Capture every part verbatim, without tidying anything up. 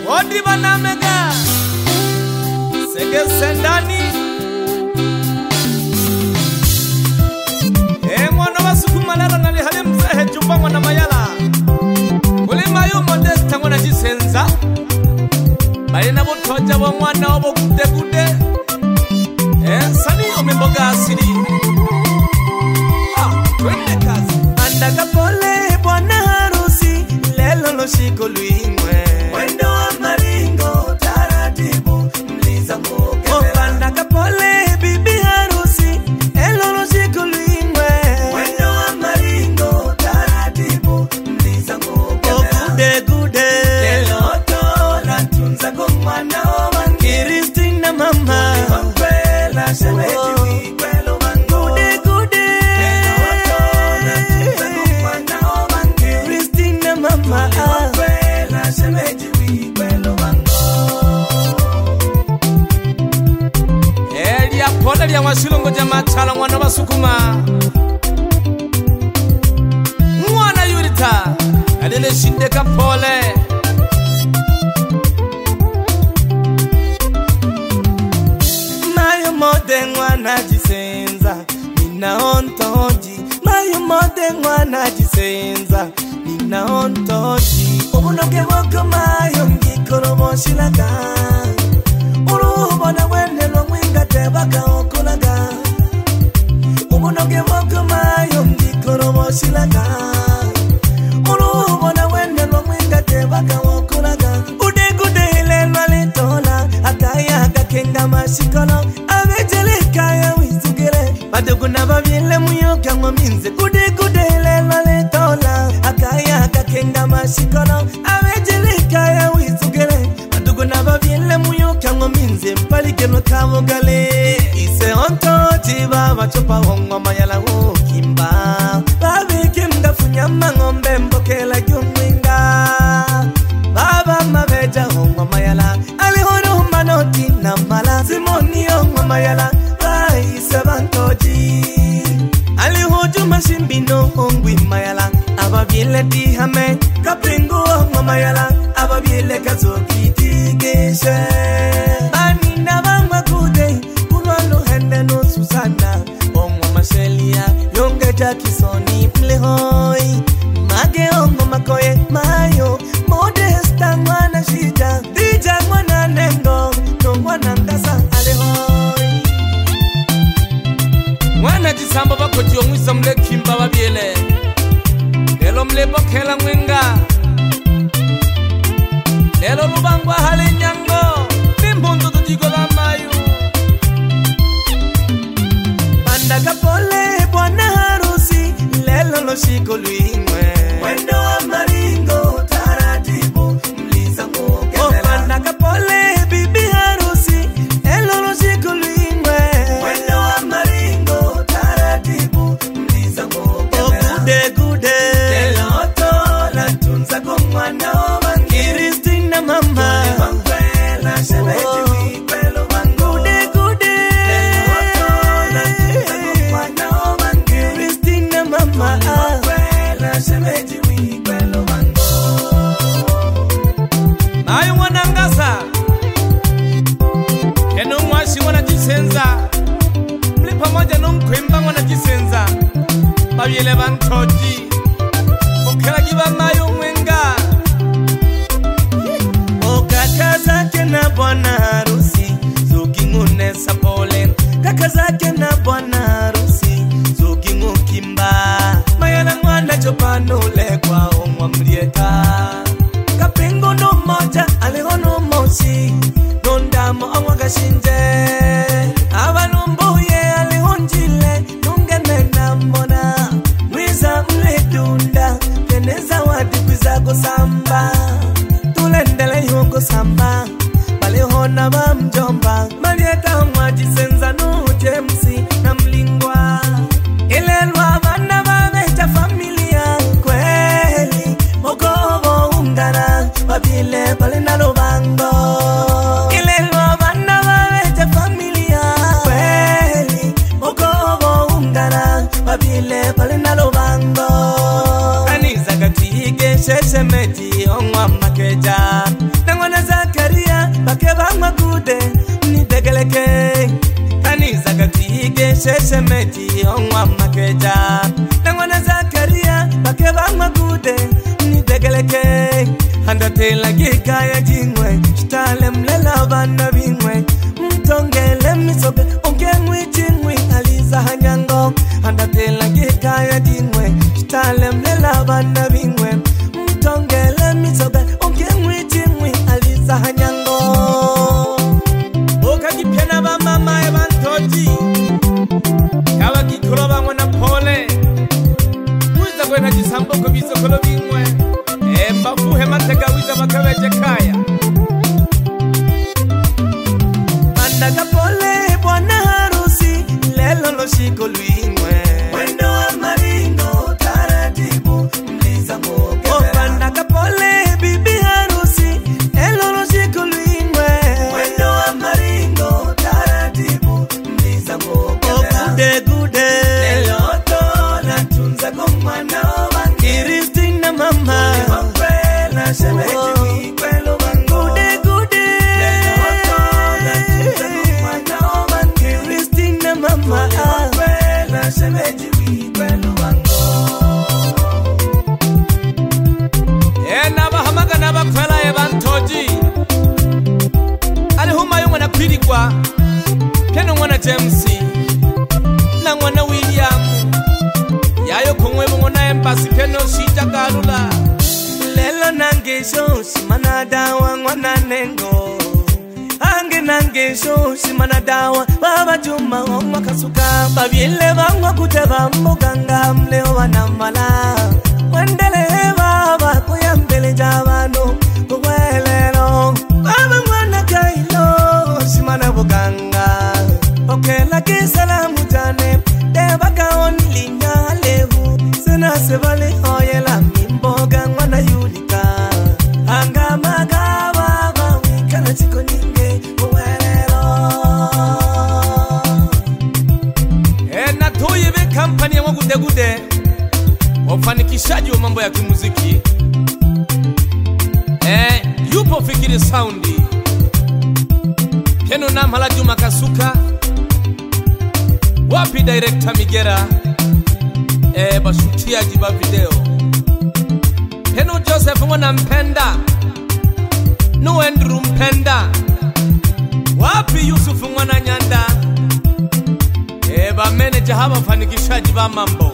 Odi banamega Sege sendani E mwana wa sukuma lera nali hali mzehe jumba mwana mayala Uli mayu modesta mwana jisenza Bali na butoja wa mwana obo kude kude E sani omemboga asiri Ah, twende kazi Andaka pole bwana harusi Lelo lo shiko luimwe Wendo wa maringo taratibu Mliza mwoke oh, andaka pole bibi harusi Lelo lo shiko luimwe Wendo wa maringo taratibu Mliza mwoke oh, gude gude Lelo tola tunza kumwana wa Kiristina mama Uliwakwela shemeji oh. Wikwelo mango Gude gude Lelo tola tunza kumwana wa Kiristina mama Uliwakwela shemeji wikwelo mango Elia pole lia wasilongo jama chala mwana wa sukuma Mwana yurita Alile shindeka pole Mayo mode mwana jisenza Nina ontoji Mayo mode mwana jisenza Nina ontoji Ubunoke wako mayo ngikoro moshilaka Urubona wende lo mwinga tebaka okulaga Ubunoke wako mayo ngikoro moshilaka Urubona wende lo mwinga tebaka okulaga Ude gude ile lwalitola Akaya akakenga mashikolo Abejelika ya wisugire Badugu na babile muyoka ngominze Gude gude ile lwalitola Akaya akakenga mashikolo Abejelika ya wisugire Badugu na babile muyoka ngominze Mpalike no kabogale Ise onto tiba Bachopa hongo mayala hukimba Babike mdafunyama ngombe mbokela gyumwinga Baba mabeja hongo mayala Alihono manoti na mala Simoni hongo mayala Raise bantoji Alihoju mashimbino hongwi mayala Ababiele dihame Kapingu hongo mayala Ababiele kazoki tigeshe Bani na bangwa kude Kulolo hende no Susana Hongo mashelia Yonge jakisoni mlehoi Mage hongo makoye mayo Modesta mwana shida Dija mwana nengo No mwana mdasa alehoi Mwana jisamba bako jiyo mwisa mle kimba babiele Lelo mle bokela mwenga Lelo rubangwa hali nyango Nimbundu tujigo la mayu Andaka pole bwana harusi Lelo lo shiko luimwe Wendo wa maringo taratibu Mliza mwoke oh, andaka pole bibi harusi Lelo lo shiko luimwe Wendo wa maringo taratibu Mliza mwoke oh, gude gude Lelo tola tunza kumwana wa Kiristina mama Uliwakwela shemeji oh. Wikwelo mango Gude gude Lelo tola tunza kumwana wa Kiristina mama Uliwakwela shemeji wikwelo mango Mayu mwana ngasa Eno mwashi mwana jisenza Mli pamoja nunkwimba mwana jisenza Babiele bantoji Okela giba mayu mwenga O kaka zake na bwana harusi Zuki ngune sapole Kaka zake na bwana harusi Zuki ngukimba Mayala mwana chopano lekwa omwa mlieta Kapingo no moja alihono moshi Nondamo omwa gashinje Abalumbuye alihonjile Nungene na mona Mwiza mledunda Keneza wadikwiza kusamba Tulendele yungo samba Balihona mamjomba Malieta mwajisenza nu Jamesi na mlingwa Ilelwa vana vaveja familia kweli Mogovo ungana Babile pale na lubango Ilelwa vana vaveja familia kweli Mogovo ungana Babile pale na lubango Kaniza katige sheshe meji ongwa makeja Nangwana Nangwana Zakaria bake bangwa kude nitegeleke Kaniza gatike sheshe meti ongwa makeja Nangwana Zakaria bake bangwa kude nitegeleke Handatela gikaya jingwe Shitale mlela bana bingwe Mtongele misobe Ongengwi jingwi aliza hanyango Handatela gikaya jingwe Shitale mlela bana bingwe Mtongele misobe Ongengwi jingwi aliza hanyango Oka kipena ba mama e bantoji Kawa kikuro ba mwana pole Mwiza kwena jisambo kubiso kolo bingwe Emba fuhe matega wiza makaweje kaya Mandaga pole bwana harusi Lelo lo shiko luingwe Wendo wa maringo taratibu Mliza moke O mandaga pole bibi harusi Lelo lo shiko luingwe Wendo wa maringo taratibu Mliza moke O gude gude Lelo to na tunza kumwana wa Kiristina mama Shemeji kwelo bango Gude gude Christina mama Kwela shemeji kwelo bango Ena bahamaga na bakwela e bantoji Ali huma yu mwana kwirikwa Keno mwana James Na mwana William Yayo kongwe mwana Embassy Keno shita karula Lelo nangesho simana dawa ngwana nengo Ange nangesho simana dawa Baba Juma omwa kasuka Babiele bangwa kuteba mbuganga mleo wanamala Wendele baba kuyambele jabano Kuwelero Baba mwana kailo simana buganga Okela kisalamu jane Deba kaoni linya levu Sena sebale oyela mimboga ngwana yulika Anga magawa wikana chiko nyinge uwelero Ena tuyibe kampani ya mwagude gude Wafanikishaji wa mambo ya kimuziki Eh, yupo Fikiri Soundi Keno Namhala Juma Kasuka Wapi director Migera Eh, bashutia jiba video Keno Joseph mwana Mpenda No Andrew Mpenda Wapi Yusuf mwana Nyanda Eh, ba manager haba fanikishaji ba mambo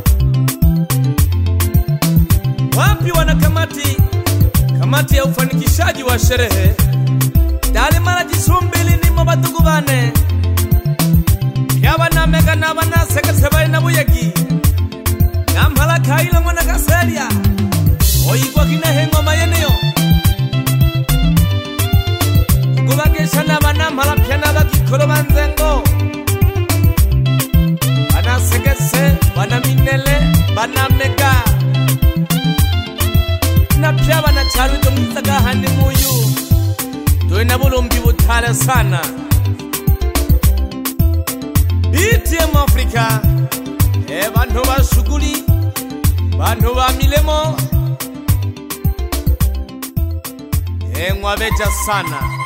Wapi wana kamati Kamati ya ufanikishaji wa sherehe Dali mara jisumbili ni mabatugu bane Yaba na mega na bana seka sebai na buyagi Namhala kaila mwana kaseria Oigwa kina hengo mayeneo Gubakesha na bana mhala piana baki kuro banzengo Bana sekese, bana minele, bana mega Na pia bana charu tumitaga handi muyu Tuena bulumbi butale sana B T M Africa E bantu ba shuguli Bantu ba milemo E ngwabeja sana